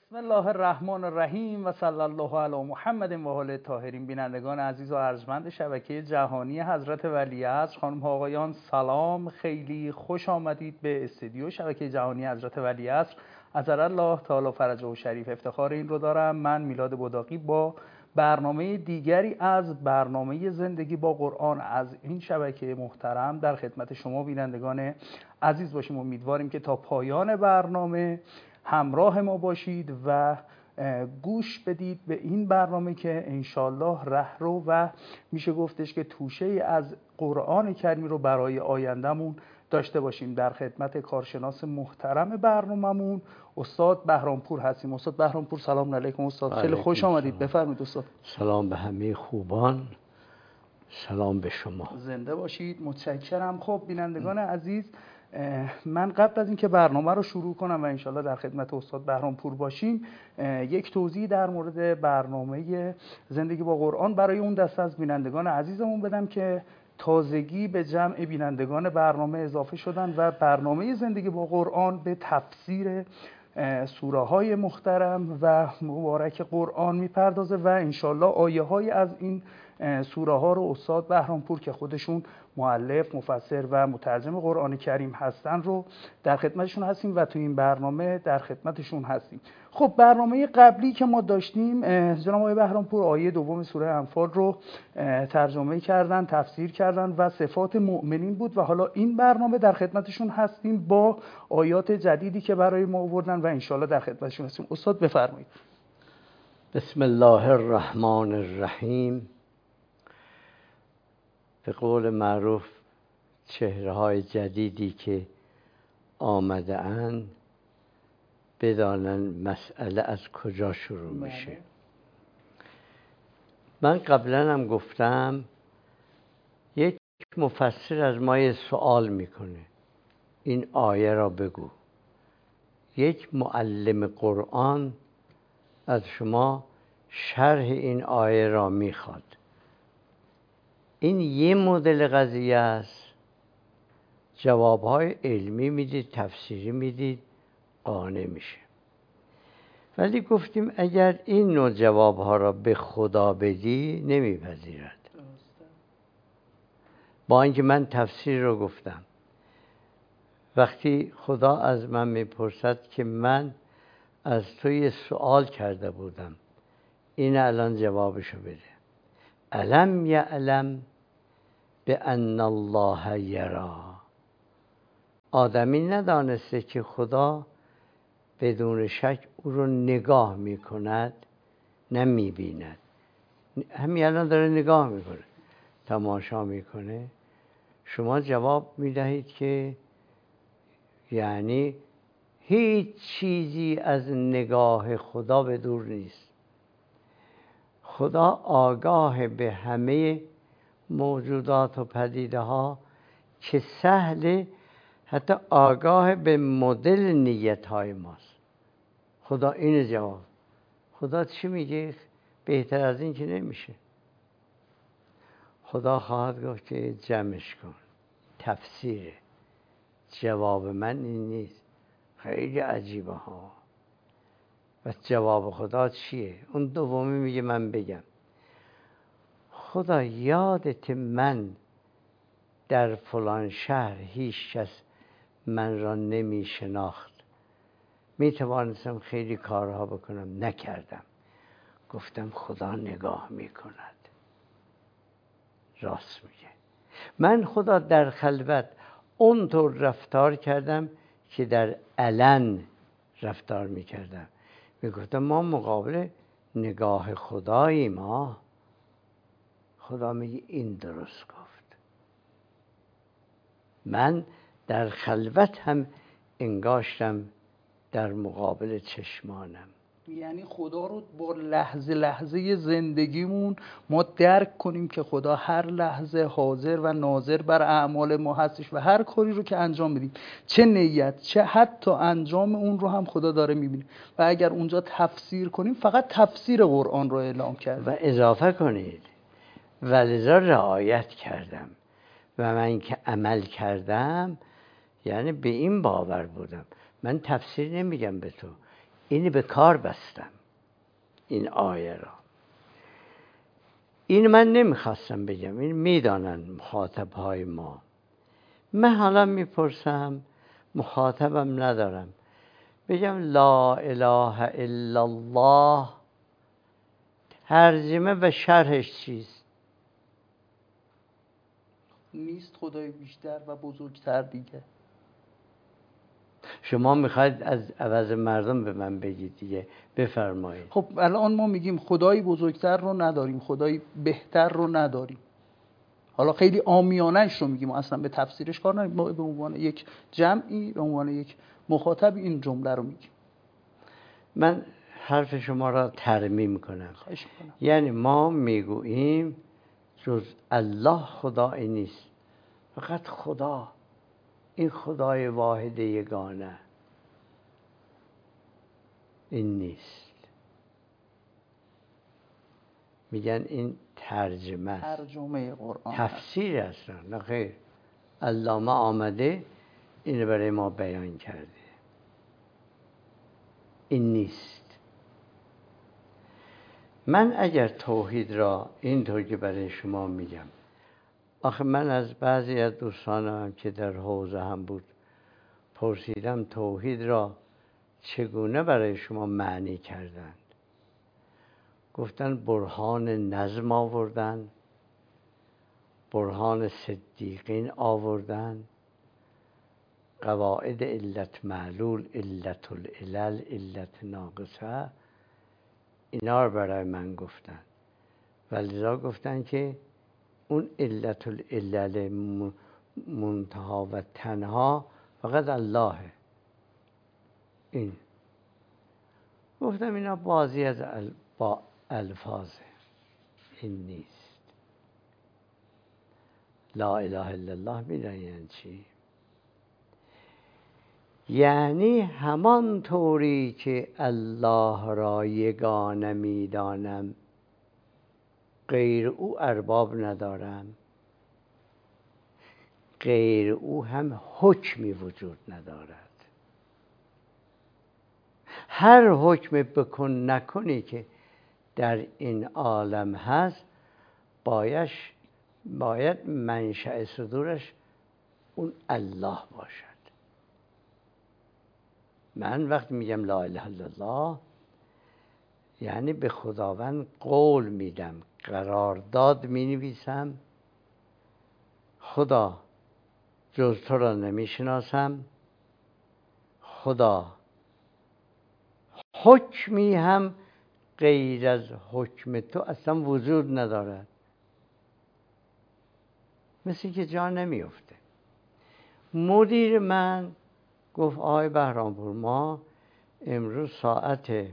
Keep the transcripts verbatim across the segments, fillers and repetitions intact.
بسم الله الرحمن الرحیم و صلی الله علی محمد و آله الطاهرین. بینندگان عزیز و ارجمند شبکه جهانی حضرت ولیعصر، خانم ها آقایان، سلام، خیلی خوش آمدید به استودیو شبکه جهانی حضرت ولیعصر. عجل الله تعالی فرجه و شریف. افتخار این رو دارم من میلاد بوداقی با برنامه دیگری از برنامه زندگی با قرآن از این شبکه محترم در خدمت شما بینندگان عزیز باشیم. امیدواریم که تا پایان برنامه همراه ما باشید و گوش بدید به این برنامه که انشالله رهرو و میشه گفتش که توشه از قرآن کریم رو برای آیندهمون داشته باشیم. در خدمت کارشناس محترم برنامه‌مون استاد بهرامپور هستیم. استاد بهرامپور سلام علیکم. استاد خیلی خوش آمدید. بفرمایید استاد. سلام به همه خوبان، سلام به شما. زنده باشید. متشکرم. خب بینندگان عزیز، من قبل از اینکه برنامه رو شروع کنم و انشالله در خدمت استاد بهرامپور باشیم، یک توضیح در مورد برنامه زندگی با قرآن برای اون دسته از بینندگان عزیزمون بدم که تازگی به جمع بینندگان برنامه اضافه شدن و برنامه زندگی با قرآن به تفسیر سوره های محترم و مبارک قرآن میپردازه و انشالله آیه های از این سوره ها رو استاد بهرامپور که خودشون مؤلف، مفسر و مترجم قرآن کریم هستن رو در خدمتشون هستیم و تو این برنامه در خدمتشون هستیم. خب برنامه قبلی که ما داشتیم جناب آقای بهرامپور آیه دوم سوره انفال رو ترجمه کردن، تفسیر کردن و صفات مؤمنین بود و حالا این برنامه در خدمتشون هستیم با آیات جدیدی که برای ما آوردن و انشالله در خدمتشون هستیم. استاد بفرمایید. بسم الله الرحمن الرحیم. به قول معروف چهره‌های جدیدی که آمده اند بدانن مسئله از کجا شروع میشه. من قبلا هم گفتم یک مفسر از ما یه سوال میکنه این آیه را بگو. یک معلم قرآن از شما شرح این آیه را میخواد. این یه مدل قضیه است. جوابهای علمی میدید، تفسیری میدید، قانع میشه. ولی گفتیم اگر این نوع جوابها را به خدا بدی نمیپذیرد. با اینکه من تفسیر رو گفتم، وقتی خدا از من میپرسد که من از تو یه سوال کرده بودم، این الان جوابشو بده. الم یعلم بأن الله یرا. آدمی ندانسته که خدا بدون شک او رو نگاه میکند، نمیبیند. همین الان داره نگاه میکنه، تماشا میکنه. شما جواب میدهید که یعنی هیچ چیزی از نگاه خدا به دور نیست. خدا آگاه به همه موجودات و پدیده ها که سهل، حتی آگاه به مدل نیت های ماست. خدا این جواب. خدا چی میگه؟ بهتر از این که نمیشه. خدا خواهد گفت که جمعش کن. تفسیره. جواب من این نیست. خیلی عجیبه ها. و جواب خدا چیه؟ اون دومی میگه من بگم. خدا یادت من در فلان شهر هیچ کس من را نمی شناخت، می توانستم خیلی کارها بکنم، نکردم. گفتم خدا نگاه می کند. راست میگه. من خدا در خلوت اونطور رفتار کردم که در علن رفتار می کردم. می گفتم ما مقابل نگاه خدایی ما. خدا میگه این درست گفت. من در خلوت هم انگاشتم در مقابل چشمانم. یعنی خدا رو با لحظه لحظه زندگیمون ما درک کنیم که خدا هر لحظه حاضر و ناظر بر اعمال ما هستش و هر کاری رو که انجام بدیم، چه نیت چه حتی انجام اون رو هم خدا داره میبینه. و اگر اونجا تفسیر کنیم فقط تفسیر قرآن رو اعلام کرد. و اضافه کنید ولذا رعایت کردم و من که عمل کردم، یعنی به این باور بودم. من تفسیر نمیگم به تو، اینی به کار بستم این آیه را. این من نمیخواستم بگم، این میدانن مخاطب های ما. من حالا میپرسم، مخاطبم ندارم، بگم لا اله الا الله ترجمه و شرحش چیست؟ نیست خدای بیشتر و بزرگتر دیگه. شما میخواید از عوض مردم به من بگید دیگه، بفرمایید. خب الان ما میگیم خدایی بزرگتر رو نداریم، خدایی بهتر رو نداریم. حالا خیلی عامیانه‌اش رو میگیم، اصلا به تفسیرش کار نداریم، ما به عنوان یک جمعی، به عنوان یک مخاطب این جمله رو میگیم. من حرف شما را ترمیم کنم. خواهش میکنم. یعنی ما میگوییم جز الله خدایی نیست، فقط خدا، این خدای واحد یگانه، این نیست. میگن این ترجمه است، ترجمه قرآن، تفسیر است. نه خیر، علامه آمده اینو برای ما بیان کرده. این نیست. من اگر توحید را اینطور که برای شما میگم، آخه من از بعضی از دوستانم که در حوزه هم بود پرسیدم توحید را چگونه برای شما معنی کردند. گفتن برهان نظم آوردن، برهان صدیقین آوردن، قواعد علت معلول، علت العلل، علت ناقصه، اینا رو برای من گفتن. ولذا گفتن که اون علت العلل منتها و تنها فقط اللهه. این گفتم اینا بازی از ال... با الفاظه، این نیست. لا اله الا الله میدونی یعنی چی؟ یعنی همان طوری که الله را یگانه میدانم، غیر او ارباب ندارم، غیر او هم حکمی وجود ندارد. هر حکم بکن نکنی که در این عالم هست بایش باید منشأ صدورش اون الله باشد. من وقتی میگم لا اله الا الله یعنی به خداوند قول میدم، قرارداد مینویسم، خدا جز تو را نمیشناسم، خدا حکمی هم غیر از حکم تو اصلا وجود ندارد. مثل که جا نمیفته. مدیر من گفت آقای بهرامپور ما امروز ساعت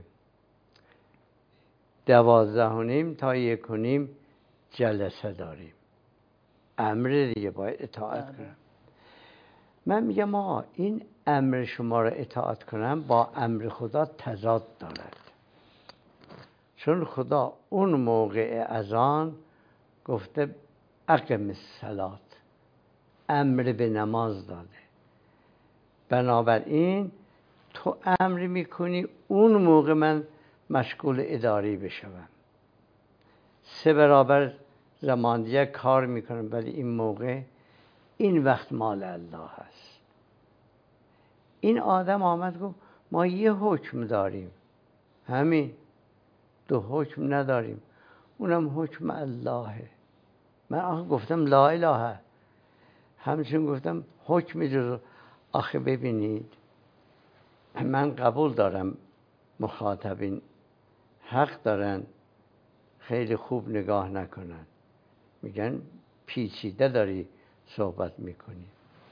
دوازده و نیم تا یک و نیم جلسه داریم، امر دیگه باید اطاعت کنم. من میگم آقا این امر شما را اطاعت کنم با امر خدا تضاد دارد، چون خدا اون موقع اذان گفته اقم الصلاة، امر به نماز داده. بنابراین تو امر میکنی اون موقع من مشغول اداری بشوم، سه برابر زمان دیگه کار میکنم، ولی این موقع این وقت مال الله هست. این آدم آمد گفت ما یه حکم داریم، همین، دو حکم نداریم، اونم حکم اللهه. من آخه گفتم لا اله، همچنین گفتم حکم جز. آخه ببینید من قبول دارم مخاطبین حق دارن خیلی خوب نگاه نکنن، میگن پیچیده داری صحبت میکنی.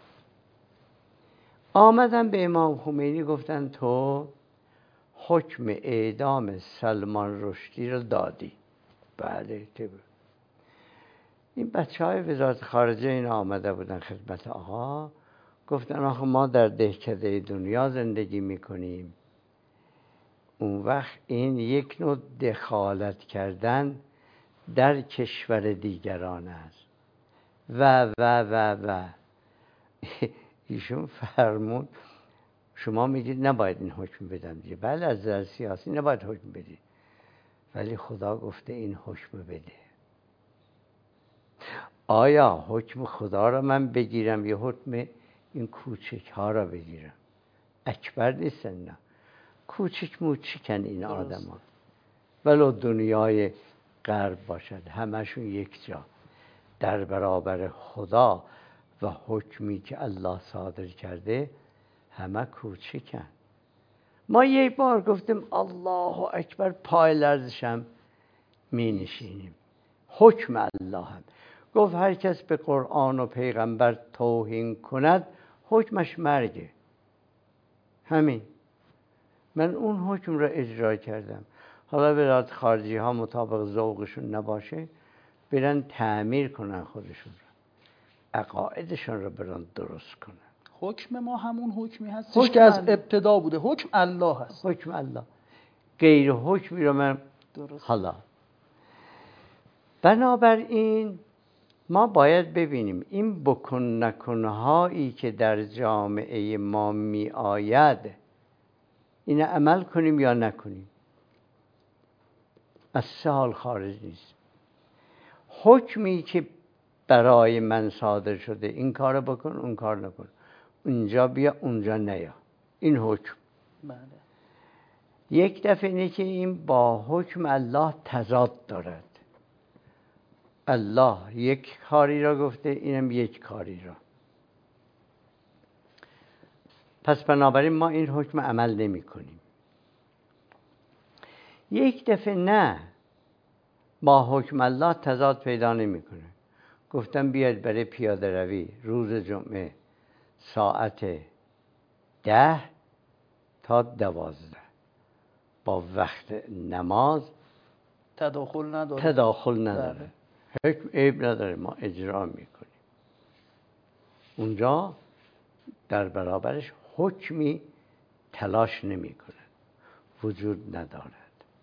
آمدن به امام خمینی گفتن تو حکم اعدام سلمان رشدی رو دادی. بله طبعا. این بچه های وزارت خارجه اینا آمده بودن خدمت آقا، گفتن آخه ما در دهکده دنیا زندگی میکنیم، اون وقت این یک نوع دخالت کردن در کشور دیگران است و و و و ایشون فرمود شما میگید نباید این حکم بدم دیگه. بله از نظر سیاسی نباید حکم بدید، ولی خدا گفته این حکم بده. آیا حکم خدا را من بگیرم یا حکم این کوچک ها را بگیرم؟ اکبر نیستن، نه کوچک موچکن این آدم ها، ولو دنیای غرب باشد همشون یک جا در برابر خدا و حکمی که الله صادر کرده همه کوچکن. ما یک بار گفتیم الله اکبر، پای لرزشم می نشینیم. حکم الله هم گفت هر کس به قرآن و پیغمبر توهین کند حکمش مرگه. همین. من اون حکم را اجرا کردم. حالا ولایت خارجی ها مطابق ذوقشون نباشه برن تعمیر کنن خودشون را، عقایدشون را برن درست کنن. حکم ما همون حکمی هستش که از ابتدا بوده، حکم الله هست. حکم الله، غیر حکمی رو من درست. حالا بنابراین ما باید ببینیم این بکن نکنهایی که در جامعه ما می آید این عمل کنیم یا نکنیم، از سه حال خارج نیست. حکمی که برای من صادر شده این کار بکن اون کار نکن، اونجا بیا اونجا نیا، این حکم. بله. یک دفعه اینه که این با حکم الله تضاد دارد. الله یک کاری را گفته، اینم یک کاری را. پس بنابراین ما این حکم عمل نمی کنیم. یک دفعه نه، با حکم الله تضاد پیدا نمی کنه. گفتم بیاید برای پیاده روی روز جمعه ساعت ده تا دوازده با وقت نماز تداخل نداره. تداخل نداره. بله. حکم عیب نداره، ما اجرا میکنیم. اونجا در برابرش حکمی تلاش نمی کنه، وجود ندارد.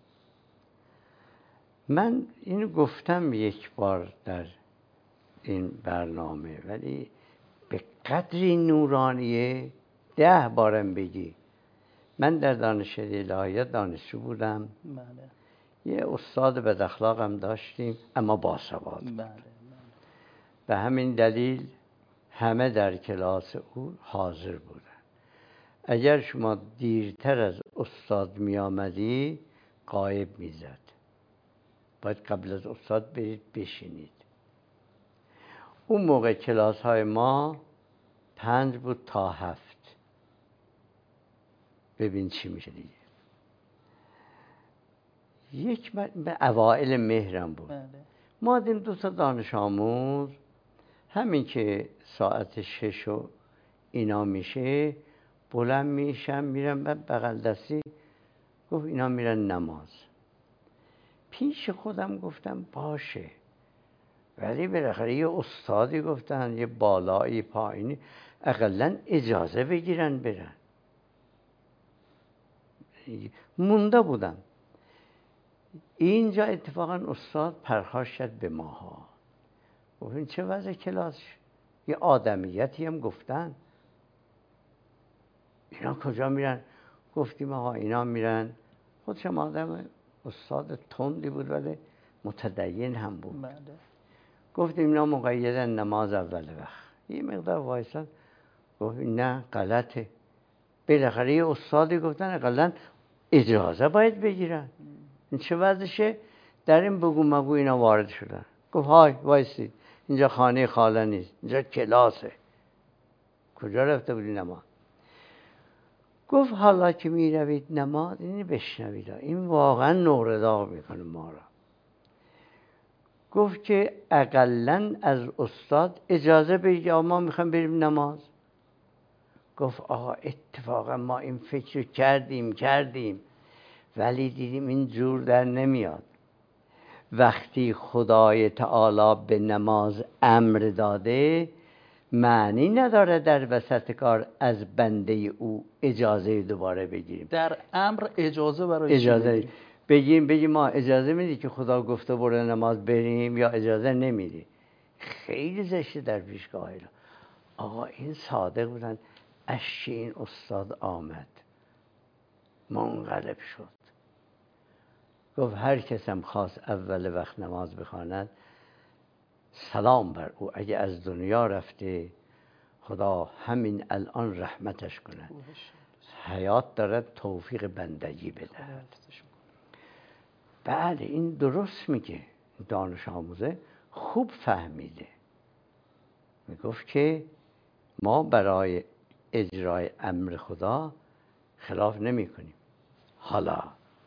من اینو گفتم یک بار در این برنامه، ولی به قدری نورانیه ده بارم بگی. من در دانشکده الهیات دانشجو بودم. بله. یه استاد بد اخلاقم داشتیم اما باسواد. بله. به همین دلیل همه در کلاس او حاضر بودن. اگر شما دیرتر از استاد می آمدی غایب می زد. باید قبل از استاد برید بشینید. اون موقع کلاس های ما پنج بود تا هفت. ببین چی میشه دیگه. یک به اوائل مهرم بود. بله. ما دیدیم دو تا دانش آموز همین که ساعت شش و اینا میشه بلند میشم میرم بغل دستی، گفت اینا میرن نماز. پیش خودم گفتم باشه، ولی بالاخره یه استادی گفتن یه بالایی پایینی اقلا اجازه بگیرن برن. مونده بودم. اینجا اتفاقا استاد پرخاش کرد به ماها، گفت این چه وضع کلاس؟ یه آدمیتی هم گفتن اینا کجا میرن؟ گفتیم آقا اینا میرن. خودشم آدم استاد تندی بود ولی متدین هم بود. بله. گفتیم اینا مقیدن نماز اول وقت. یه مقدار وایسان، گفت نه غلطه. بالاخره یه استادی گفتن اقلا اجازه باید بگیرن. این چه وضعشه؟ در این بگو مگو اینا وارد شدن. گفت های وایسید، اینجا خانه خاله نیست، اینجا کلاسه. کجا رفته بودی نماز؟ گفت حالا که می روید نماز اینی بشنوید، این واقعا نورداغ میکنه ما را. گفت که اقلن از استاد اجازه بگید ما میخوایم بریم نماز. گفت آقا اتفاقا ما این فکر کردیم کردیم ولی دیدیم این جور در نمیاد. وقتی خدای تعالی به نماز امر داده معنی نداره در وسط کار از بنده او اجازه دوباره بگیریم. در امر اجازه برای اجازه بگیم بگیم ما اجازه میدی که خدا گفته برو نماز بریم یا اجازه نمیدی. خیلی زشته در پیشگاه اینا. آقا این صادق بودن، اشک این استاد آمد، منقلب شد. گفت هر کسم خواست اول وقت نماز بخواند سلام بر او، اگه از دنیا رفته خدا همین الان رحمتش کند، حیات دارد توفیق بندگی بدهد. بله این درست میگه، دانش آموزه خوب فهمیده. میگفت که ما برای اجرای امر خدا خلاف نمی کنیم. حالا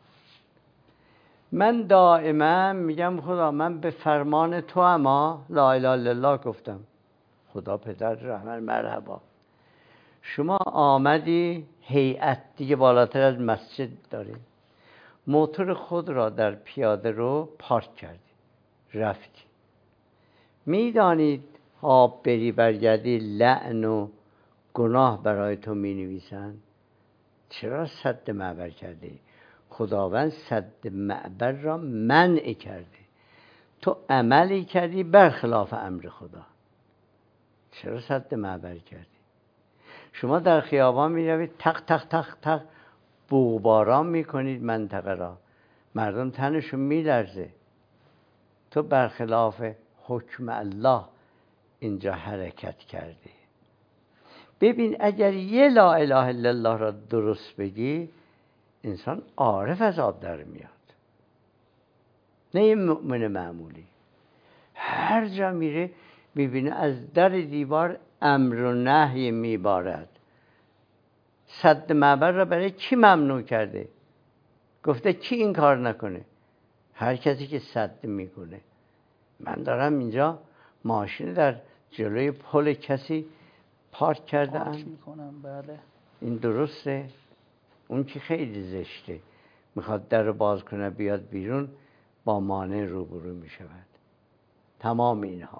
من دائما میگم خدا من به فرمان تو اما لا اله الا الله گفتم، خدا پدر رحمت مرحبا، شما آمدی هیئت دیگه بالاتر از مسجد داری، موتور خود را در پیاده رو پارک کردی رفتی، میدانید آب بری برگردی لعن و گناه برای تو می نویسن، چرا سد معبر کرده؟ خداوند سد معبر را منع کرده، تو عملی کردی برخلاف امر خدا، چرا سد معبر کردی؟ شما در خیابان می روید تق تق تق تق بوغباران می کنید منطقه را، مردم تنشون می لرزه، تو برخلاف حکم الله اینجا حرکت کردی. ببین اگر یه لا اله الا الله را درست بگی انسان عارف از آب در میاد، نه یه مؤمن معمولی. هر جا میره میبینه از در دیوار امر و نهی میبارد. سد معبر را برای کی ممنوع کرده؟ گفته کی این کار نکنه؟ هر کسی که سد میکنه. من دارم اینجا ماشین در جلوی پل کسی پارک کرده ام، میکنم. بله این درسته؟ اون که خیلی زشته، میخواد در رو باز کنه بیاد بیرون با مانع روبرو میشود. تمام اینها.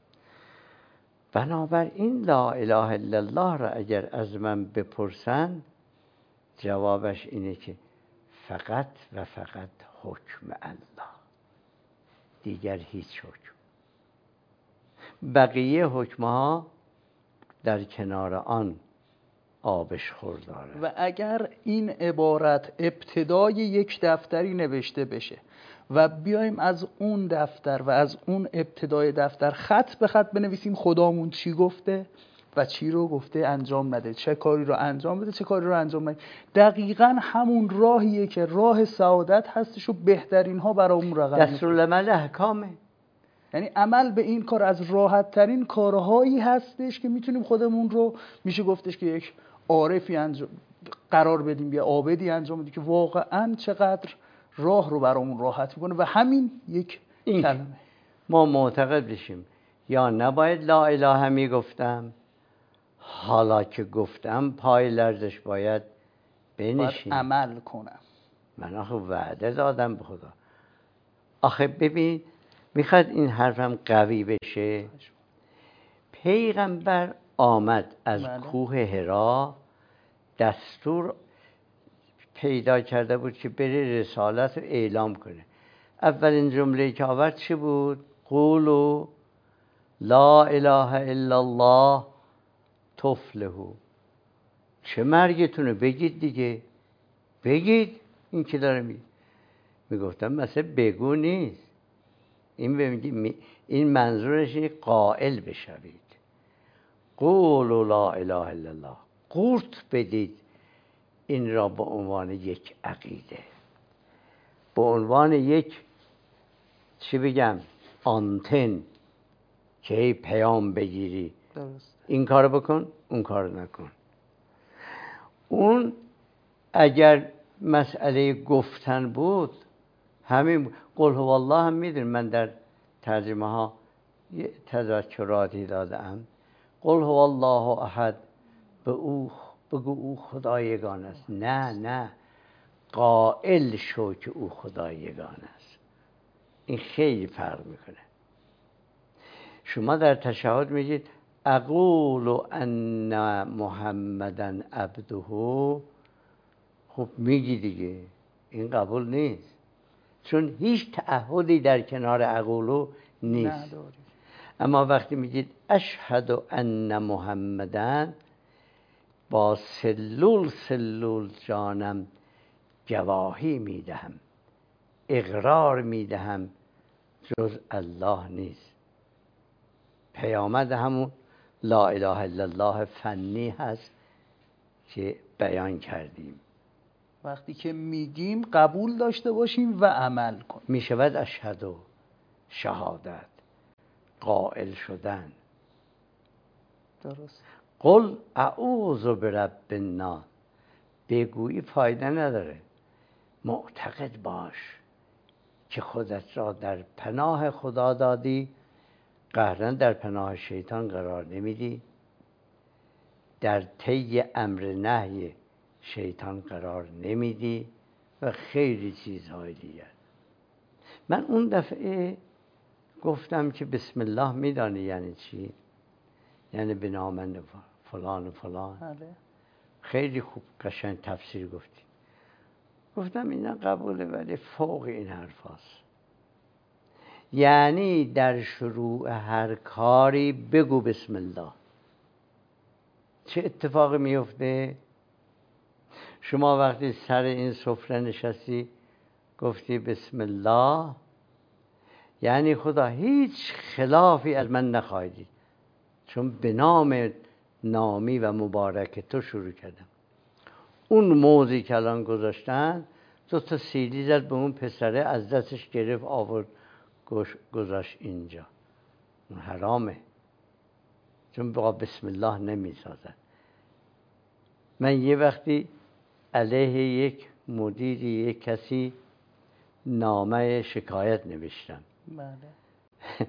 بنابراین لا اله الا الله را اگر از من بپرسن جوابش اینه که فقط و فقط حکم الله، دیگر هیچ حکم. بقیه حکمها در کنار آن آبش خور داره. و اگر این عبارت ابتدای یک دفتری نوشته بشه و بیایم از اون دفتر و از اون ابتدای دفتر خط به خط بنویسیم خدامون چی گفته و چی رو گفته انجام نده، چه کاری رو انجام بده چه کاری رو انجام نده، دقیقاً همون راهیه که راه سعادت هستش و بهترین ها برای اون رقم دستورالعمل احکامه. یعنی عمل به این کار از راحت ترین کارهایی هستش که میتونیم خودمون رو میشه گفتش که یک عارفی انجام قرار بدیم یا عابدی انجام بدیم که واقعاً چقدر راه رو برامون راحت میکنه. و همین یک این کلمه ما معتقد بشیم یا نباید لا اله میگفتم، حالا که گفتم پای لرزش باید بنشین، باید عمل کنم. من آخه وعده دادم به خدا. آخه ببین میخواد این حرفم قوی بشه، پیغمبر آمد از بله. کوه حرا دستور پیدا کرده بود که بره رسالت رو اعلام کنه. اولین جمله که آورد چی بود؟ قولوا لا اله الا الله تفلحوا. چه مرگتونه بگید دیگه، بگید. این که داره می میگفتم مثلا بگو نیست، این بمیگی این منظورش اینه قائل بشوید. قولوا لا اله الا الله، قورت بدید این را به عنوان یک عقیده، به عنوان یک چی بگم آنتن که ای پیام بگیری درست. این کار بکن اون کار نکن. اون اگر مسئله گفتن بود همین قل هو الله هم میدونی من در ترجمه ها تذکراتی دادم. قل هو الله احد، به او بگو او خدا یگانه است. نه نه قائل شو که او خدا یگانه است. این خیلی فرق میکنه. شما در تشهد میگید اقول ان محمدن عبده، خب میگی دیگه، این قبول نیست، چون هیچ تعهدی در کنار اقولو نیست. نداری. اما وقتی میگید اشهد ان محمدن، با سلول سلول جانم گواهی میدهم، اقرار میدهم جز الله نیست. پیامد همون لا اله الا الله فنی هست که بیان کردیم. وقتی که میگیم قبول داشته باشیم و عمل کنیم. میشود اشهد و شهادت، قائل شدن. درست. قل اعوذ برب الناس، بگویی فایده نداره. معتقد باش که خودت را در پناه خدا دادی، قهرا در پناه شیطان قرار نمیدی، در طی امر نهی شیطان قرار نمیدی و خیلی چیزهای دیگر. من اون دفعه گفتم که بسم الله میدانی یعنی چی؟ یعنی به نام فلان و فلان. بله. خیلی خوب قشنگ تفسیر گفتی. گفتم اینا قبوله ولی فوق این حرف هست. یعنی در شروع هر کاری بگو بسم الله. چه اتفاقی میفته؟ شما وقتی سر این سفره نشستی گفتی بسم الله، یعنی خدا هیچ خلافی از من نخواهید، چون به نام نامی و مبارک تو شروع کردم. اون موزی که الان گذاشتن دو تا سیلی زد به اون پسره، از دستش گرفت آورد گذاشت اینجا. اون حرامه، چون با بسم الله نمی سازن. من یه وقتی علیه یک مدیری یک کسی نامه شکایت نوشتم. بله.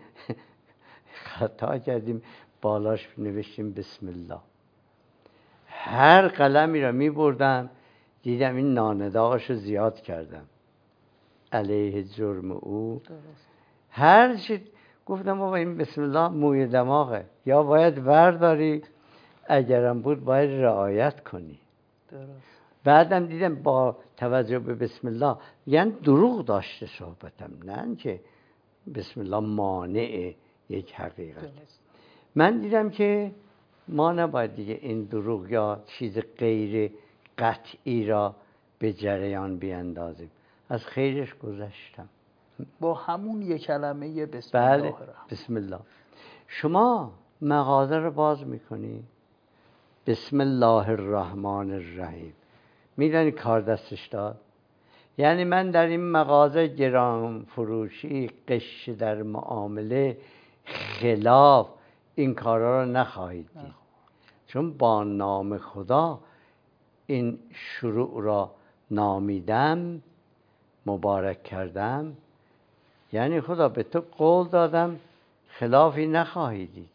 خطا کردیم، بالاش نوشتیم بسم الله. هر قلمی را می بردم دیدم این نانداغش رو زیاد کردم علیه جرم او. درست. هر چی گفتم بابا این بسم الله موی دماغه، یا باید ورداری، اگرم بود باید رعایت کنی. درست. بعدم دیدم با توجه به بسم الله یعنی دروغ داشته صحبتم، نه که بسم الله مانع یک حقیقت. درست. من دیدم که ما نباید دیگه این دروغ یا چیز غیر قطعی را به جریان بیاندازیم. از خیرش گذشتم با همون یک کلمه بسم بله. الله الرحمن. بسم الله. شما مغازه رو باز میکنی بسم الله الرحمن الرحیم، میدونی کار دستش داد؟ یعنی من در این مغازه گران فروشی، قش در معامله، خلاف این کارا رو نخواهید دید، چون با نام خدا این شروع را نامیدم، مبارک کردم. یعنی خدا به تو قول دادم خلافی نخواهی دید.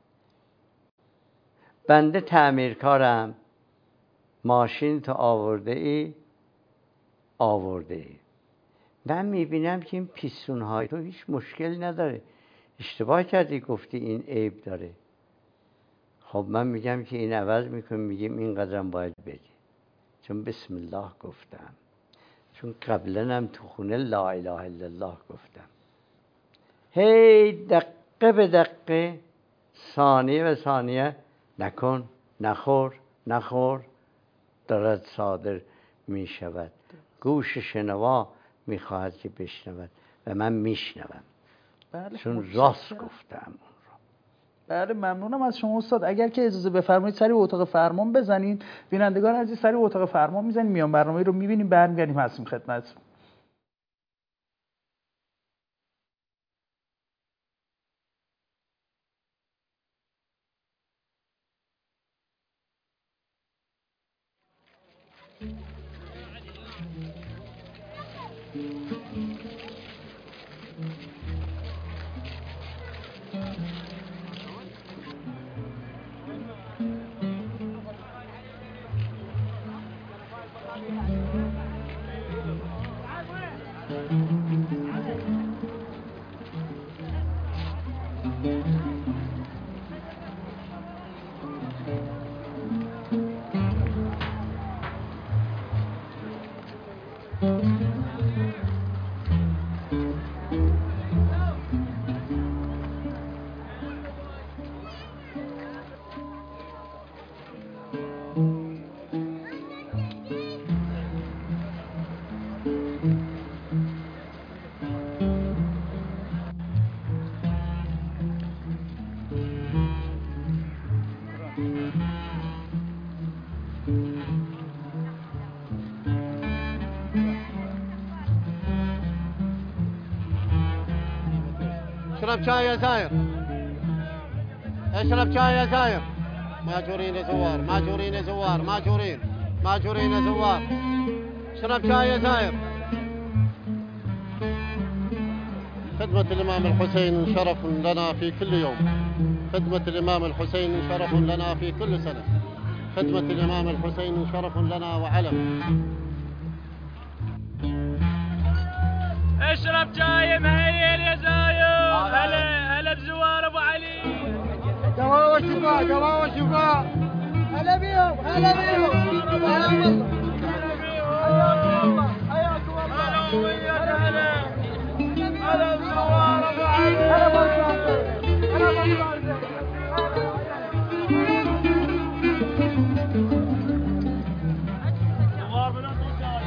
بنده تعمیرکارم، ماشین تو آورده ای آورده ای من میبینم که این پیستون‌های تو هیچ مشکل نداره، اشتباه کردی گفتی این عیب داره. خب من میگم که این عوض میکنم، میگیم این قدرم باید بدی، چون بسم الله گفتم، چون قبلا هم تو خونه لا اله الا الله گفتم. هی دقیقه به دقیقه، ثانیه به ثانیه نکن، نخور نخور دارد صادر میشود. گوش شنوا میخواهد که بشنود و من میشنوم. بله. چون راست گفتم. بله ممنونم از شما استاد. اگر که اجازه بفرمایید سری اتاق فرمان بزنین. بینندگان عزیز سری اتاق فرمان میزنیم، میان برنامه رو میبینیم، برمیگردیم هستیم خدمتتون. اشرب شاي يا ساير، اشرب شاي يا ساير. ماجورين يا زوار، ماجورين يا زوار، ماجورين ماجورين يا زوار. اشرب شاي يا ساير. خدمة الإمام الحسين شرف لنا في كل يوم. خدمة الإمام الحسين شرف لنا في كل سنة. خدمة الإمام الحسين شرف لنا وعلم. اشرب شاي مهيل يا زاير. هلا هلا بزوار ابو علي. دواء وشفاء، دواء وشفاء. هلا بيهم، هلا بيهم. هلا والله. حياكم الله، حياكم الله. هلا وياك. هلا هلا بزوار ابو علي. هلا بالله. هلا بالله. زوار من انت جاي.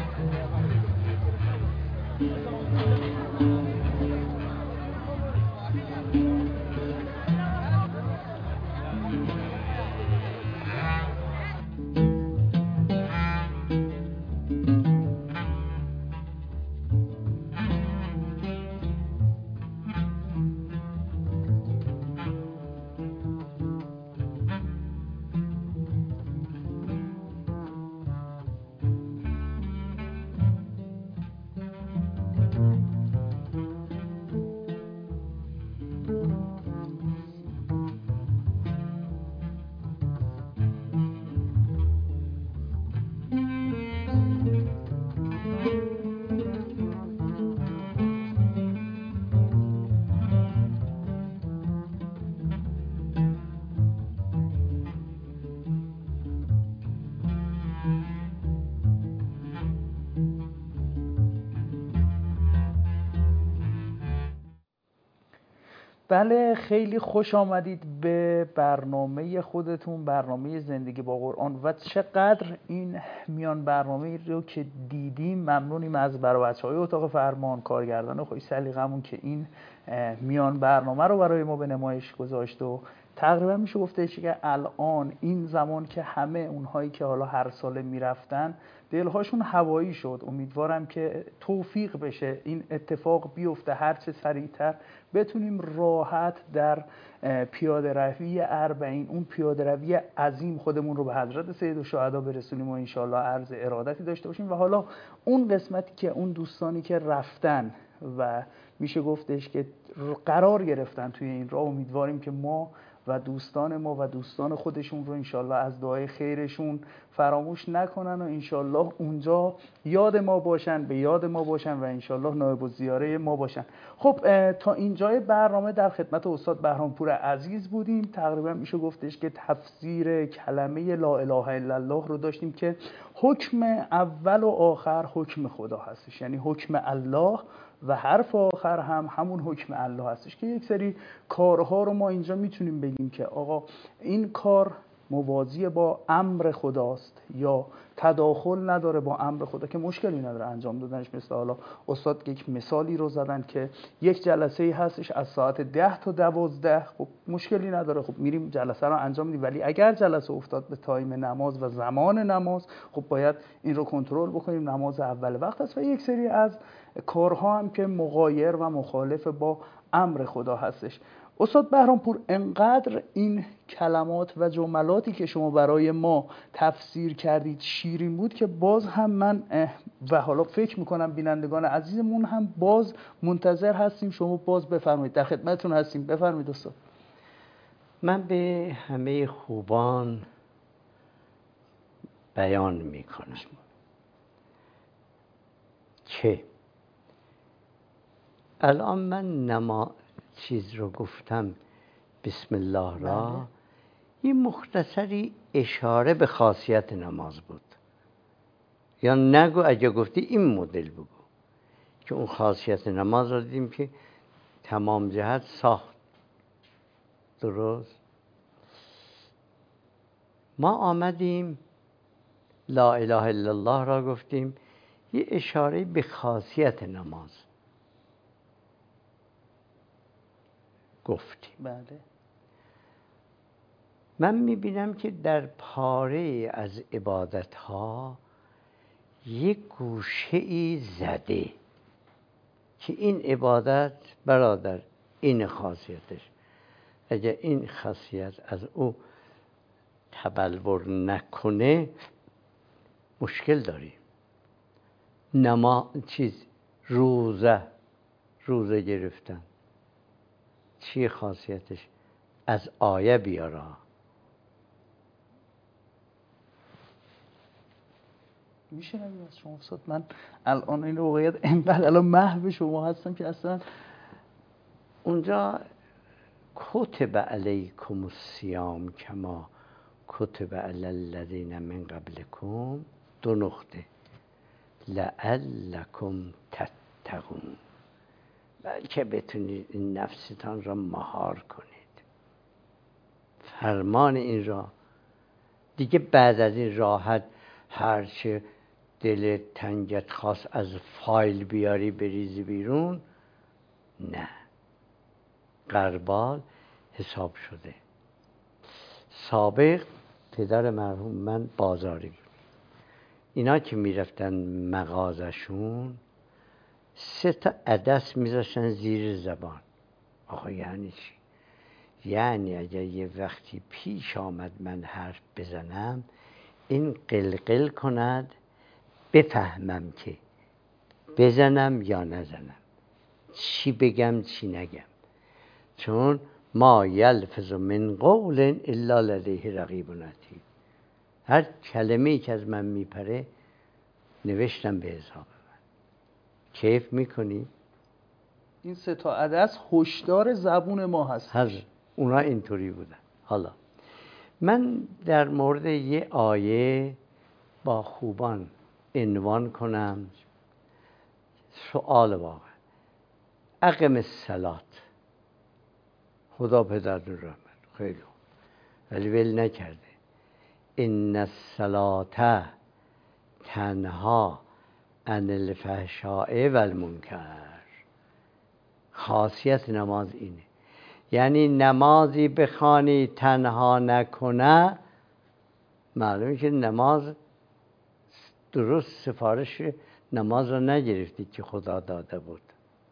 بله، خیلی خوش آمدید به برنامه خودتون، برنامه زندگی با قرآن. و چقدر این میان برنامه رو که دیدیم ممنونیم از برای بچه‌های اتاق فرمان، کارگردان خوش سلیقمون که این میان برنامه رو برای ما به نمایش گذاشت. و تقریبا میشه گفتش که الان این زمان که همه اونهایی که حالا هر ساله میرفتن دلهاشون هوایی شد. امیدوارم که توفیق بشه این اتفاق بیفته، هر چه سریعتر بتونیم راحت در پیاده روی اربعین، اون پیاده روی عظیم، خودمون رو به حضرت سید الشهدا برسونیم و انشالله عرض ارادتی داشته باشیم. و حالا اون قسمتی که اون دوستانی که رفتن و میشه گفتش که قرار گرفتن توی این راه، امیدواریم که ما و دوستان ما و دوستان خودشون رو انشالله از دعای خیرشون فراموش نکنن و انشالله اونجا یاد ما باشن، به یاد ما باشن و انشالله نایب الزیاره ما باشن. خب تا اینجای برنامه در خدمت استاد بهرامپور عزیز بودیم. تقریبا میشه گفتش که تفسیر کلمه لا اله الا الله رو داشتیم که حکم اول و آخر حکم خدا هستش، یعنی حکم الله و حرف آخر هم همون حکم الله هستش که یک سری کارها رو ما اینجا میتونیم بگیم که آقا این کار موازی با امر خداست یا تداخل نداره با امر خدا، که مشکلی نداره انجام دادنش. مثل حالا استاد یک مثالی رو زدن که یک جلسه ای هستش از ساعت ده تا دوازده، خب مشکلی نداره، خب میریم جلسه رو انجام میدیم. ولی اگر جلسه افتاد به تایم نماز و زمان نماز، خب باید این رو کنترل بکنیم، نماز اول وقت است. و یک سری از کارها هم که مغایر و مخالف با امر خدا هستش. استاد بهرامپور، انقدر این کلمات و جملاتی که شما برای ما تفسیر کردید شیرین بود که باز هم من و حالا فکر میکنم بینندگان عزیزمون هم باز منتظر هستیم شما باز بفرمایید. در خدمتتون هستیم، بفرمایید استاد. من به همه خوبان بیان میکنم که الان من نما چیز رو گفتم بسم الله را بله. این مختصری اشاره به خاصیت نماز بود، یا نگو اگه گفتی این مدل بگو که اون خاصیت نماز رو دیدیم که تمام جهت ساخت. درست ما آمدیم لا اله الا الله را گفتیم، یه اشاره به خاصیت نماز گفتیم. بله. من میبینم که در پاره از عبادت ها یک گوشه ای زده که این عبادت برادر این خاصیتش. اگر این خاصیت از او تبلور نکنه مشکل داریم. نما چیز روزه روزه گرفتن چی خاصیتش؟ از آیه بیارا. میشه نبید از شما استاد؟ من الان این واقعیت انقدر الان محو شما هستم که اصلا اونجا کتب علیکم الصیام کما کتب علی الذین من قبلکم، دو نقطه، لعلکم تتقون، بلکه بتونید این نفستان را مهار کنید. فرمان این را دیگه بعد از این راحت هرچه دل تنگت خواست از فایل بیاری بریزی بیرون، نه، غربال حساب شده. سابق پدر مرحوم من بازاری بود، اینا که میرفتن مغازشون سه تا عدس میذاشتن زیر زبان. آخه یعنی چی؟ یعنی اگر یه وقتی پیش آمد من حرف بزنم این قلقل کند بفهمم که بزنم یا نزنم، چی بگم چی نگم، چون ما یلفظ من قول الا لدیه رقیب عتید. هر کلمه‌ای که از من میپره نوشتم به حساب من. کیف میکنی؟ این سه تا عدس هشدار زبون ما هست. هست. اونا اینطوری بودن. حالا من در مورد یه آیه با خوبان عنوان کنم سؤال واقع. اقم الصلاة، خدا پدرتون رحمت خیلی خوب، ولی ول نکرده ان الصلاة تنها عن الفحشاء و المنکر. خاصیت نماز اینه، یعنی نمازی بخوانی تنها نکنه، معلومه که نماز درست سفارش نماز را نگرفتی که خدا داده بود.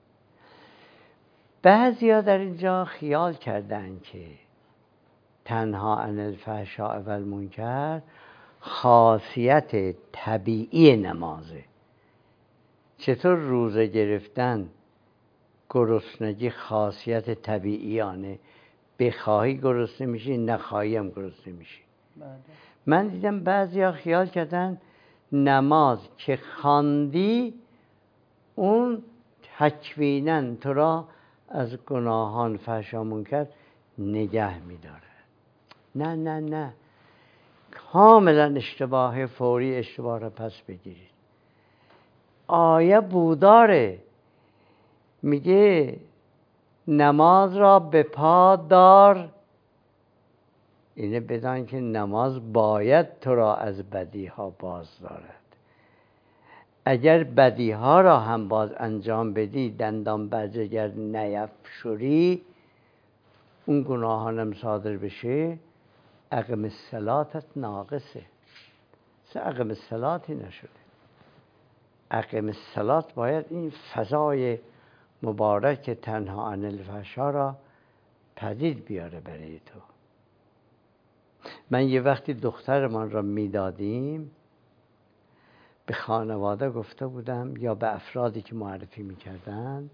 بعضیا در اینجا خیال کردن که تنها عن الفحشاء و المنکر خاصیت طبیعی نمازه. چطور روزه گرفتن گرسنگی خاصیت طبیعیانه، بخواهی گرسنه میشی، نخواهی هم گرسنه میشی. من دیدم بعضیا خیال کردن نماز که خواندی اون تکویناً تو را از گناهان فحشا منکر نگه میداره. نه نه نه، کاملا اشتباه، فوری اشتباه را پس بگیرید. آیه بوداره، میگه نماز را به پا دار. اینه بدان که نماز باید تو را از بدیها باز دارد. اگر بدیها را هم باز انجام بدی، دندان برجگر نیفشوری، اون گناهانم صادر بشه، اقم الصلاتت ناقصه. سه اقم الصلاتی نشده. اقم الصلات باید این فضای مبارک تنها عن الفحشا را پدید بیاره برای تو. من یه وقتی دخترمان را میدادیم به خانواده گفته بودم یا به افرادی که معرفی میکردن،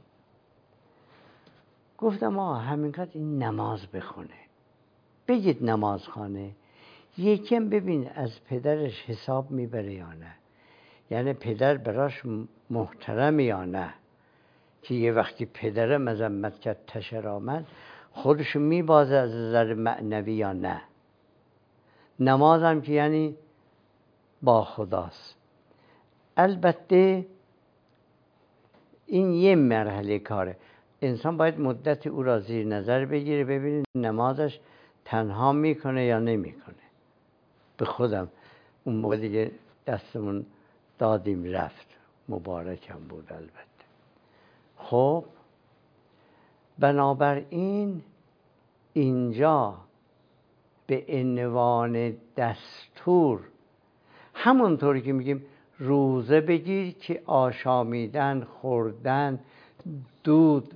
گفتم آه همینقدر این نماز بخونه، بگید نماز خانه، یکم ببین از پدرش حساب میبره یا نه، یعنی پدر براش محترم یا نه، که یه وقتی پدر مذمت کرد تشر آمد خودشو میبازه از نظر معنوی یا نه. نمازم که یعنی با خداست. البته این یه مرحله کاره، انسان باید مدت او را زیر نظر بگیره، ببینید نمازش تنها میکنه یا نمیکنه. به خودم اون موقع دیگه دستمون دادیم رفت، مبارکم بود البته. خب بنابراین اینجا به عنوان دستور، همونطوری که میگیم روزه بگیر که آشامیدن، خوردن، دود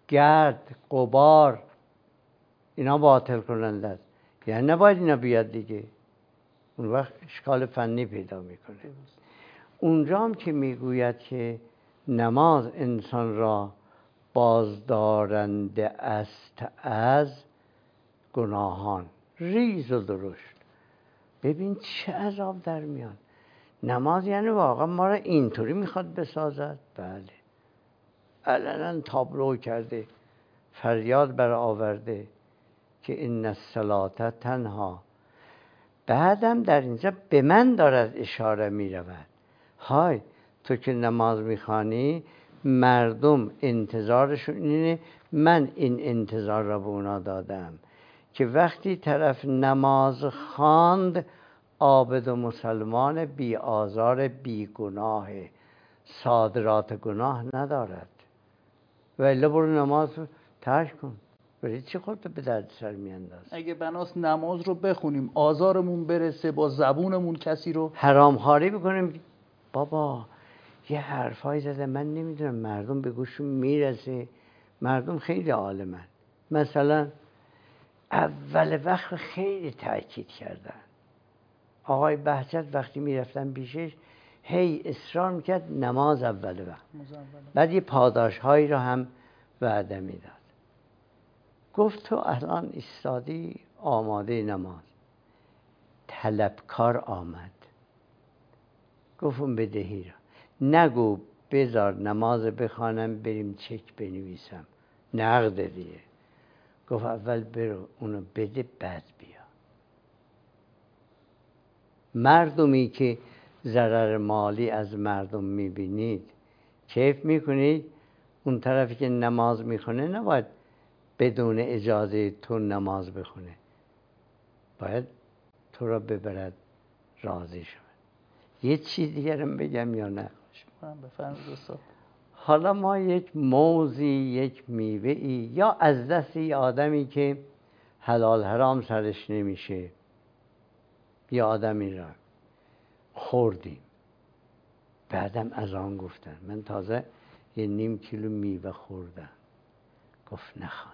گرد، غبار، اینا باطل کننده است. یعنی نباید اینا بیاد دیگه. اون وقت اشکال فنی پیدا میکنه. اونجا هم که میگوید که نماز انسان را بازدارنده است از گناهان ریز و درشت. ببین چه عذاب در میان. نماز یعنی واقعا ما را اینطوری میخواد بسازد. بله، علنا تابلو کرده، فریاد بر آورده که این الصلاة تنها. بعدم در اینجا به من دارد اشاره میرود. های تو که نماز میخوانی، مردم انتظارشون اینه، من این انتظار را به اونا دادم که وقتی طرف نماز خواند عابد و مسلمان بی آزار، بی گناه، صادرات گناه ندارد. و الا برو نماز ترک کن. برای چی خودتو به درد سر میانداز؟ اگه بناس نماز رو بخونیم آزارمون برسه، با زبونمون کسی رو حرام خواری بکنیم، بابا یه حرفایی زده من نمیدونم مردم به گوششون میرسه. مردم خیلی عالمن. مثلا اول وقت خیلی تأکید کردن. آقای بهجت وقتی میرفتن پیشش هی اصرار میکرد نماز اول وقت. بعد یه پاداش هایی رو هم وعده میداد. گفت تو الان ایستادی آماده نماز، طلبکار آمد، گفت اون بدهی را نگو بذار نماز بخوانم بریم چک بنویسم، نقد دیگه. گفت اول برو اونو بده بعد بیا. مردمی که ضرر مالی از مردم میبینید کیف میکنید، اون طرفی که نماز میخونه نباید بدون اجازه تو نماز بخونه، باید تو را ببرد راضی شود. یه چیز دیگرم بگم یا نه؟ بفرمایید استاد. حالا ما یک موزی، یک میوه‌ای یا از دست یه آدمی که حلال حرام سرش نمیشه، یه آدمی را خوردیم، بعدم از آن گفتن من تازه یه نیم کیلو میوه خوردم. گفت نخوان،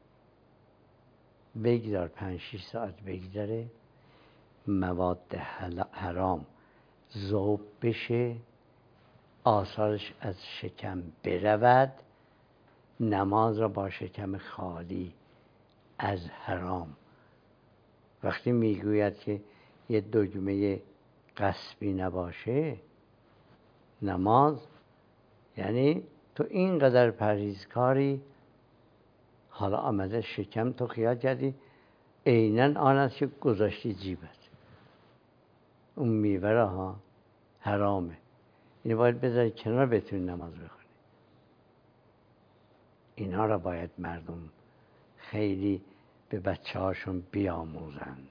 بگذار پنج شیش ساعت بگذره، مواد حرام ذوب بشه، آثارش از شکم برود، نماز را با شکم خالی از حرام. وقتی میگوید که یه دگمه غصبی نباشه نماز، یعنی تو اینقدر پرهیزکاری، حالا آمده شکم تو خیال کردی عیناً آن است که گذاشتی جیبت. اون میوه را ها حرامه، اینو باید بذاری کنار بتونی نماز بخونی. اینا را باید مردم خیلی به بچه هاشون بیاموزند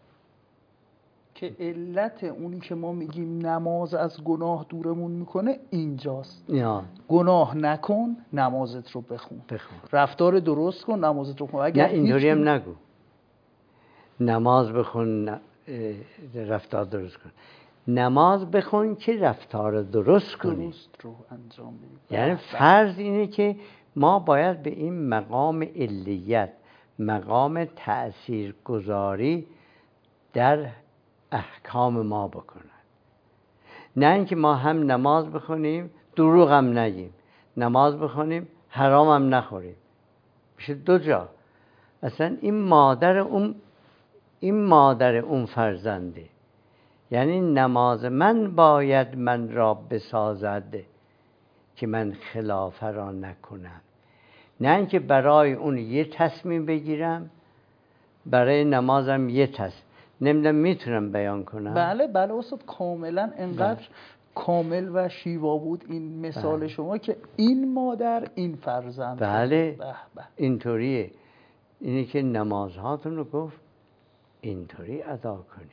که علت اونی که ما میگیم نماز از گناه دورمون میکنه اینجاست. یا. گناه نکن نمازت رو بخون. بخون. رفتار درست کن نمازت رو کن. اگر نه اینطوری هم نگو نماز بخون رفتار درست کن. نماز بخون که رفتار درست کنی، درست رو انجام بدی. یعنی فرض اینه که ما باید به این مقام علیت، مقام تأثیرگذاری در احکام ما بکنن. نه اینکه ما هم نماز بخونیم دروغ هم نگیم، نماز بخونیم حرام هم نخوریم، میشه دو جا. اصلا این مادر اون این مادر اون فرزنده. یعنی نماز من باید من را بسازد که من خلافه را نکنم، نه اینکه برای اون یه تصمیم بگیرم، برای نمازم یه تصمیم. نمیدونم میتونم بیان کنم؟ بله بله استاد، کاملا انقدر کامل و شیوا بود این مثال بله. شما که این مادر این فرزند. بله به به. اینطوریه. اینی که نمازهاتون رو گفت اینطوری ادا کنید.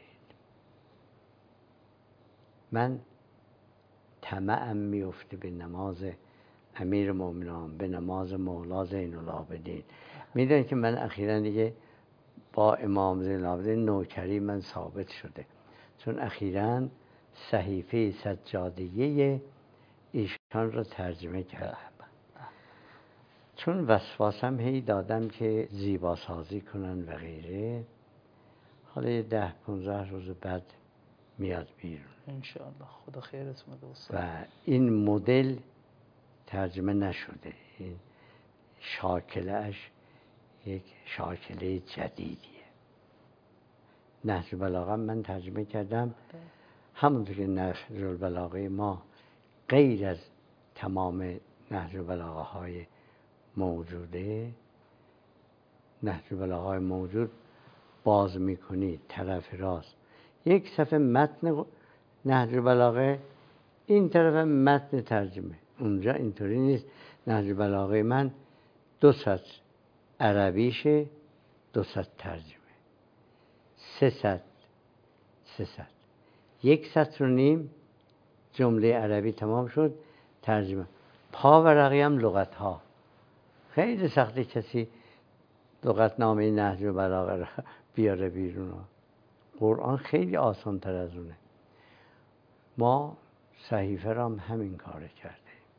من طمعم میفته به نماز امیر مومنان، به نماز مولا زین العابدین. میدونید که من اخیراً دیگه با امام زین العابدین نوکری من ثابت شده، چون اخیراً صحیفه سجادیه ایشان رو ترجمه کردم. چون وسواسم هی دادم که زیبا سازی کنن و غیره، حالا یه ده پونزده روز بعد میاد بیرون انشاءالله. خدا خیرت بده استاد. و این مدل ترجمه نشده. این شاکلش یک شاکله جدیدیه. نهج البلاغه من ترجمه کردم، همونطور که نهج البلاغه ما غیر از تمام نهج البلاغه های موجوده، نهج البلاغه های موجود باز میکنی طرف راست یک صفحه متن نهج البلاغه، این طرف متن ترجمه. اونجا اینطوری نیست. نهج البلاغه من دو سطر عربیشه، دو سطر ترجمه، سه سطر سه سطر یک سطر و نیم جمله عربی تمام شد، ترجمه. پا ورقی هم لغت ها. خیلی سخته کسی لغتنامه نهج البلاغه را بیاره بیرون. قرآن خیلی آسان تر از اونه. ما صحیفه را هم همین کار کرده.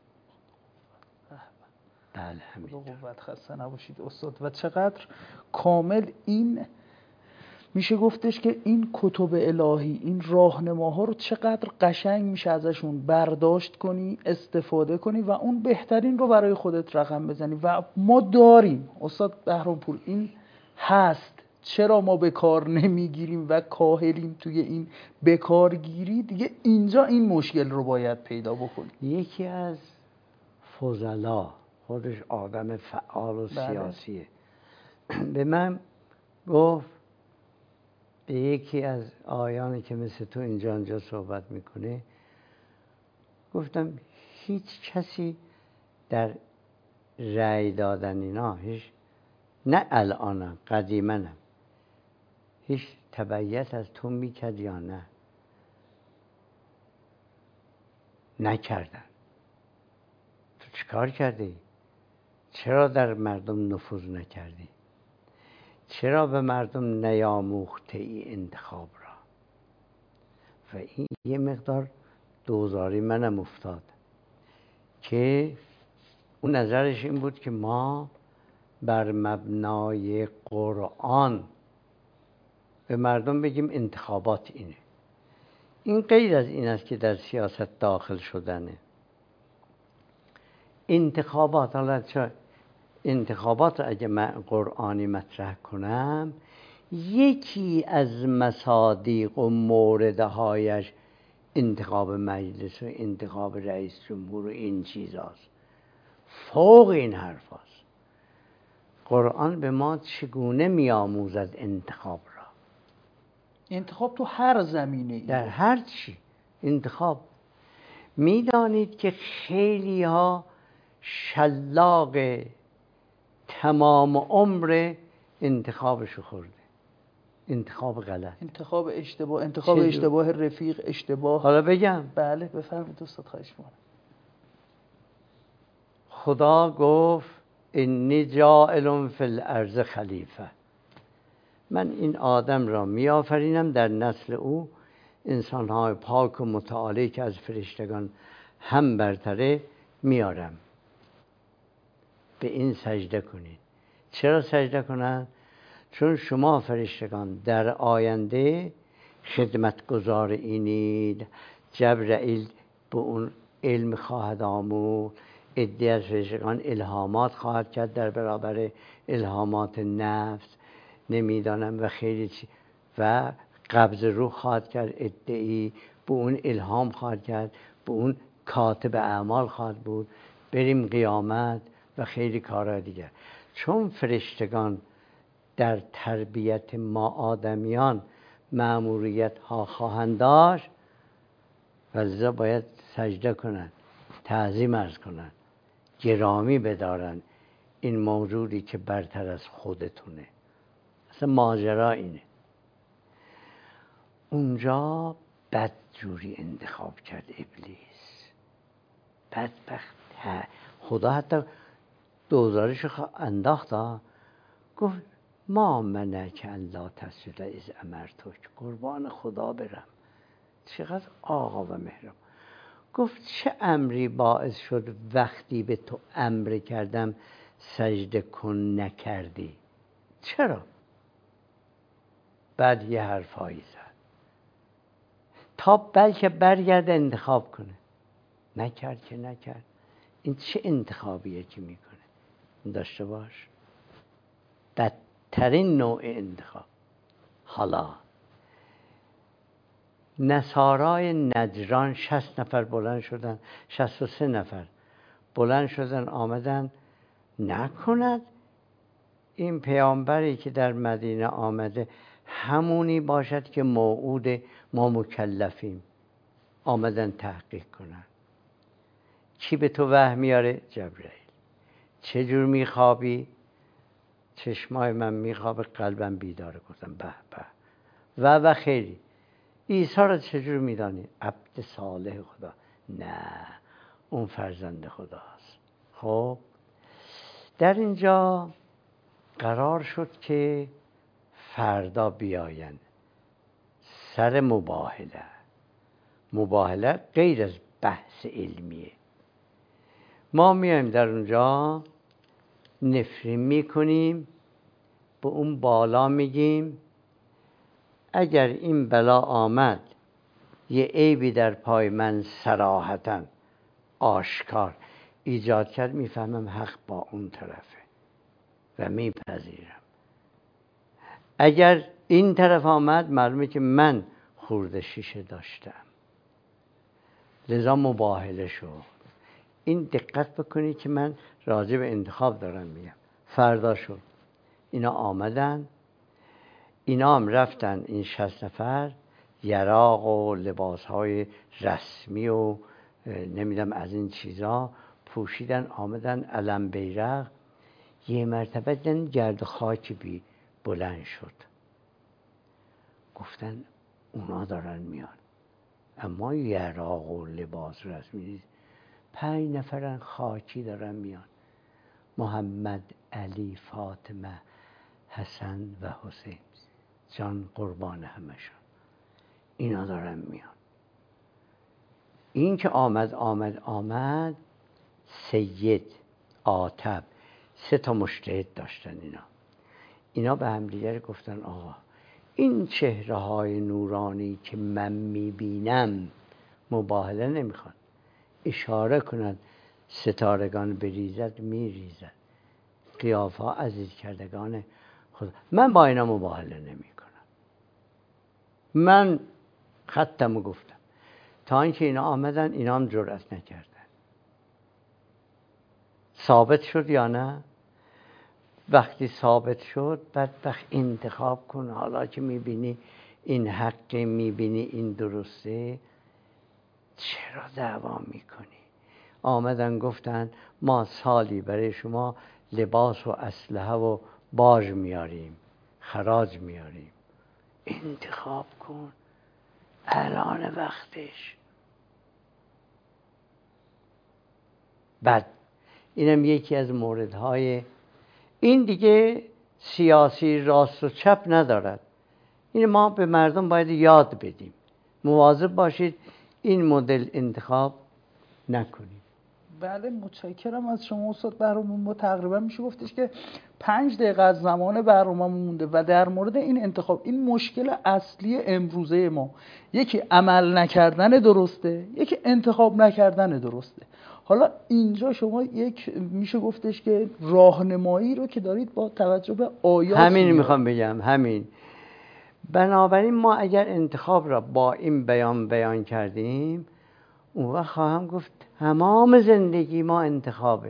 بله همین. قوت خسته نباشید استاد. و چقدر کامل این میشه گفتش که این کتب الهی، این راهنماها رو چقدر قشنگ میشه ازشون برداشت کنی، استفاده کنی و اون بهترین رو برای خودت رقم بزنی. و ما داریم استاد بهرامپور، این هست. چرا ما به کار نمیگیریم و کاهلیم توی این بکارگیری؟ دیگه اینجا این مشکل رو باید پیدا بکنیم. یکی از فضلا، خودش آدم فعال و بله. سیاسیه، به من گفت، به یکی از آیانی که مثل تو اینجا اینجا صحبت میکنه، گفتم هیچ کسی در رأی دادن اینا، هیچ، نه الانم قدیمنم، هیچ تبعیت از تو میکرد یا نه؟ نکردن. تو چیکار کردی؟ چرا در مردم نفوذ نکردی؟ چرا به مردم نیاموخته ای انتخاب را؟ و این یه مقدار دوزاری منم افتاد که اون نظرش این بود که ما بر مبنای قرآن به مردم بگیم انتخابات اینه. این غیر از این است که در سیاست داخل شدنه. انتخابات، حالا چه انتخابات را اگه من قرآنی مطرح کنم، یکی از مصادیق و موردهایش انتخاب مجلس و انتخاب رئیس جمهور و این چیز هست. فوق این حرف هست. قرآن به ما چگونه می آموزد انتخاب را؟ انتخاب تو هر زمینه، در هر چی انتخاب. میدانید که خیلی ها شلاق تمام عمر انتخابشو خورده. انتخاب غلط، انتخاب اشتباه، انتخاب اشتباه رفیق، اشتباه. حالا بگم. بله بفرمایید استاد، خواهش می‌کنم. خدا گفت انی جاعل فی الارض خلیفه، من این آدم را می آفرینم در نسل او انسان‌های پاک و متعالی که از فرشتگان هم برتره میارم. به این سجده کنید. چرا سجده کنند؟ چون شما فرشتگان در آینده خدمتگزار اینید. جبرائیل به اون علم خواهد آموخت، عده از فرشتگان الهامات خواهد کرد در برابر الهامات نفس، نمیدانم و خیلی چی، و قبض روح خواهد کرد. عده‌ای به اون الهام خواهد کرد، به اون کاتب اعمال خواهد بود. بریم قیامت و خیلی کارها دیگر. چون فرشتگان در تربیت ما آدمیان مأموریت ها خواهند داشت، لذا باید سجده کنند، تعظیم عرض کنند، گرامی بدارند این موجودی که برتر از خودتونه. اصلا ماجرا اینه. اونجا بدجوری انتخاب کرد ابلیس. بدبخت. خدا حتی دوزارش انداخت، گفت ما منعک الا تسجد اذ امرتک. قربان خدا برم، چقدر آقا و مهربان. گفت چه امری باعث شد وقتی به تو امر کردم سجده کن نکردی. چرا؟ بعد یه حرفایی زد تا بلکه برگرده انتخاب کنه. نکرد که نکرد. این چه انتخابیه که میکنه؟ داشته باش. بدترین نوع انتخاب. حالا نصارای نجران شصت نفر بلند شدن، شصت و سه نفر بلند شدن آمدن نکند این پیامبری که در مدینه آمده همونی باشد که موعود ما مکلفیم. آمدن تحقیق کنن. کی به تو وحی میاره؟ جبرئیل. چه جور میخوابی؟ چشمای من میخوابه، قلبم بیداره. گفتم به به و و خیلی. عیسی را چجور میدانی؟ عبد صالح خدا. نه، اون فرزند خداست. خب در اینجا قرار شد که فردا بیاین سر مباهله. مباهله غیر از بحث علمیه. ما میایم در اونجا نفرین میکنیم، به اون بالا میگیم اگر این بلا آمد یه عیبی در پای من صراحتاً آشکار ایجاد کرد، میفهمم حق با اون طرفه و میپذیرم. اگر این طرف آمد معلومه که من خورده شیشه داشتم، لذا مباهله شد. این دقت بکنید که من راجع به انتخاب دارم میگم. فردا شد اینا آمدن، اینا هم رفتن، این شصت نفر یراق و لباسهای رسمی و نمیدونم از این چیزا پوشیدن، آمدن علم بیرق. یه مرتبه دیدن گرد و خاک بی بلند شد. گفتن اونا دارن میان، اما یراق و لباس رسمی پنج نفرن خاکی دارن میان. محمد، علی، فاطمه، حسن و حسین، جان قربان همشون، اینا دارن میان. این که آمد آمد آمد سید، عاتب، سه تا مجتهد داشتن. اینا اینا به هم دیگر گفتن آقا این چهره های نورانی که من میبینم مباهله نمیخوان. اشاره کنند ستارگان بریزد میریزد، قیافه عزیز کردگان خدا. من با اینا مباهله نمی کنم. من خطمو گفتم. تا اینکه اینا آمدن اینا هم جرأت نکردن. ثابت شد یا نه؟ وقتی ثابت شد بدبخت انتخاب کن. حالا که میبینی این حقی، میبینی این درسته، چرا دعوا میکنی؟ آمدن گفتن ما سالی برای شما لباس و اسلحه و باج میاریم، خراج میاریم. انتخاب کن، الان وقتش. بعد اینم یکی از موردهای، این دیگه سیاسی راست و چپ ندارد. این ما به مردم باید یاد بدیم. مواظب باشید این مدل انتخاب نکنید. بله متشکرم از شما استاد بهرام. ما تقریبا میشه گفتش که پنج دقیقه از زمان برنامه مونده و در مورد این انتخاب، این مشکل اصلی امروزه ما، یکی عمل نکردن درسته، یکی انتخاب نکردن درسته. حالا اینجا شما یک میشه گفتش که راهنمایی رو که دارید با توجه به آیات، همین میخوام بگم، همین. بنابراین ما اگر انتخاب را با این بیان بیان کردیم، اون وقت خواهم گفت تمام زندگی ما انتخابه.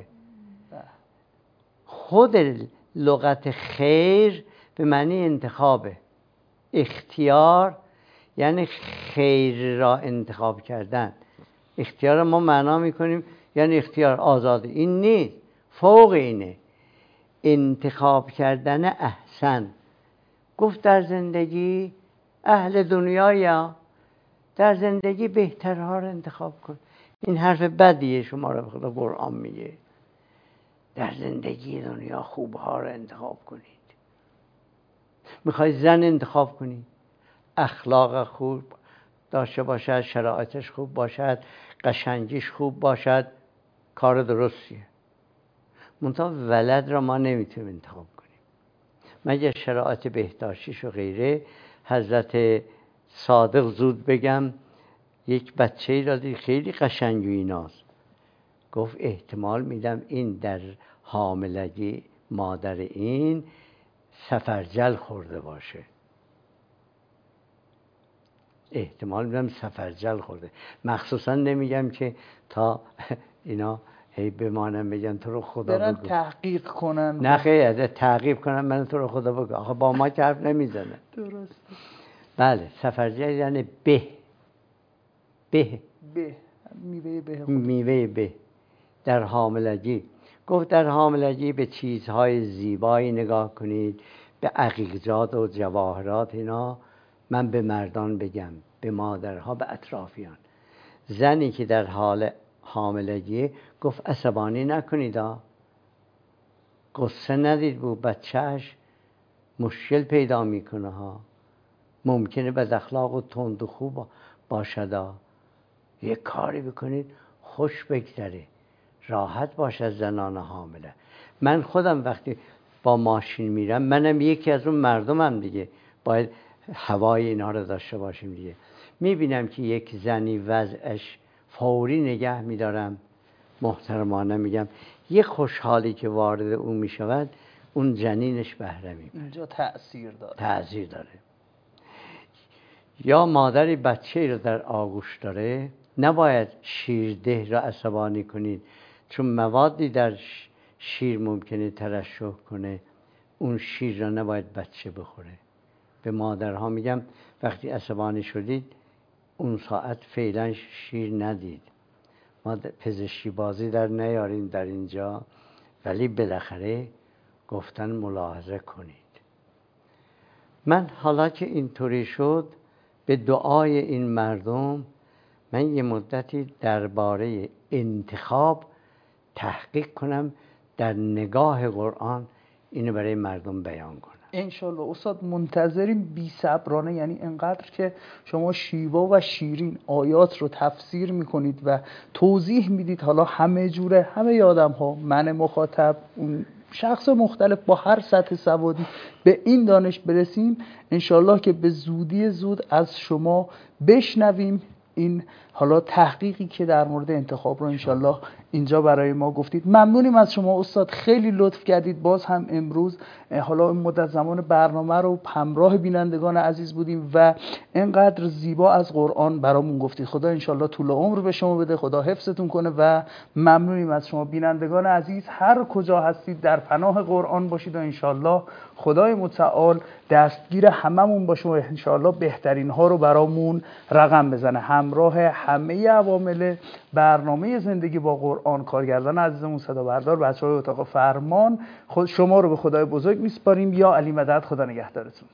خود لغت خیر به معنی انتخابه. اختیار یعنی خیر را انتخاب کردن. اختیار ما معنا میکنیم یعنی اختیار آزاده. این نیست، فوق اینه. انتخاب کردن احسن. گفت در زندگی اهل دنیا یا در زندگی بهترها رو انتخاب کن. این حرف بدیه شما رو به خدا قرآن میگه. در زندگی دنیا خوبها رو انتخاب کنید. میخوای زن انتخاب کنید، اخلاق خوب داشته باشد، شرایطش خوب باشد، قشنگیش خوب باشد، کار درستیه. منتها ولد را ما نمیتونیم انتخاب کنیم مگر شرایط بهداشتیش و غیره. حضرت صادق زود بگم یک بچه ای را دید خیلی قشنگ و ایناست، گفت احتمال میدم این در حاملگی مادر این سفرجل خورده باشه، احتمال میدم سفرجل خورده. مخصوصا نمیگم که تا اینا هی بمانم بگن تو رو خدا برن بگو تحقیق کنن. نه خیلی تحقیق کنن من تو رو خدا بگو، آخه با ما که حرف نمیزنه. درست. بله سفرجل یعنی به به به میوه به خود. میوه به در حاملگی. گفت در حاملگی به چیزهای زیبایی نگاه کنید، به عقیقجات و جواهرات اینا. من به مردان بگم، به مادرها، به اطرافیان. زنی که در حال حاملگی گفت عصبانی نکنید ها، قصه ندید بو بچهش مشکل پیدا میکنه ها، ممکنه بد اخلاق و تند و خوب باشد ها. یک کاری بکنید خوش بگذره، راحت باشه زنان حامله. من خودم وقتی با ماشین میرم، منم یکی از اون مردمم دیگه، باید هوای اینا رو داشته باشیم دیگه. میبینم که یک زنی وضعش فوری نگه میدارم، محترمانه میگم یه خوشحالی که وارد اون میشود اون جنینش بهره میبره، اینجا تأثیر داره. تأثیر داره. یا مادری بچه رو در آغوش داره، نباید شیرده را عصبانی کنید، چون موادی در شیر ممکنه ترشح کنه، اون شیر را نباید بچه بخوره. به مادرها میگم وقتی عصبانی شدید اون ساعت فعلا شیر ندید. ما پزشکی بازی در نیاریم در اینجا، ولی بالاخره گفتن ملاحظه کنید. من حالا که اینطوری شد به دعای این مردم من یه مدتی درباره انتخاب تحقیق کنم، در نگاه قرآن اینو برای مردم بیان کنم. انشالله استاد منتظریم بی صبرانه. یعنی انقدر که شما شیوا و شیرین آیات رو تفسیر میکنید و توضیح میدید، حالا همه جوره همه آدم ها، من مخاطب، اون شخص مختلف با هر سطح سوادی به این دانش برسیم، انشالله که به زودی زود از شما بشنویم این حالا تحقیقی که در مورد انتخاب رو انشالله اینجا برای ما گفتید. ممنونیم از شما استاد، خیلی لطف کردید. باز هم امروز حالا این مدت زمان برنامه رو همراه بینندگان عزیز بودیم و اینقدر زیبا از قرآن برامون گفتید. خدا انشالله طول عمر به شما بده، خدا حفظتون کنه و ممنونیم از شما. بینندگان عزیز هر کجا هستید در پناه قرآن باشید و انشالله خدای متعال دستگیر هممون باشه و انشالله بهترین ها رو برامون رقم بزنه. همراه همه عوامل برنامه زندگی با قرآن، کارگردان عزیزمون، صدا بردار، بچه‌های اتاق فرمان، خود شما رو به خدای بزرگ میسپاریم. یا علی مدد، خدا نگهدارتون.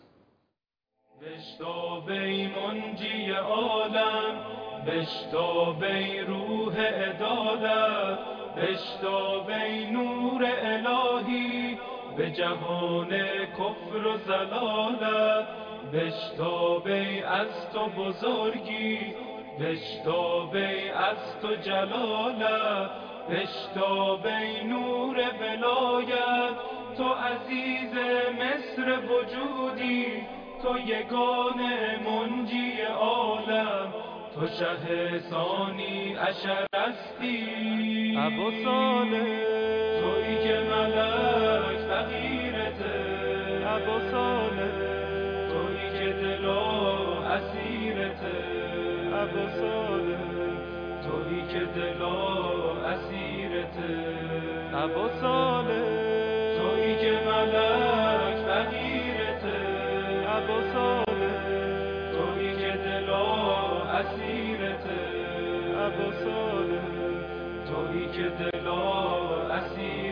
بشتابی منجی عالم، بشتابی روح عدالت، بشتابی نور الهی به جهان کفر و زلالت، بشتابی از تو بزرگی، بشتابی از تو جلالت، بشتابی نور ولایت، تو عزیز مصر وجودی، تو یگانه منجی عالم، تو شه ثانی عشر هستی. ابو صالح تویی که ملک فقیرته، ابو صالح تویی که دل و اسیرته، ابو صالح تویی که دل و اسیرته، ابو صالح تویی که ملک فقیرته، ابو صالح تویی که دل و اسیرته، ابو صالح تویی که دل و اسیرته.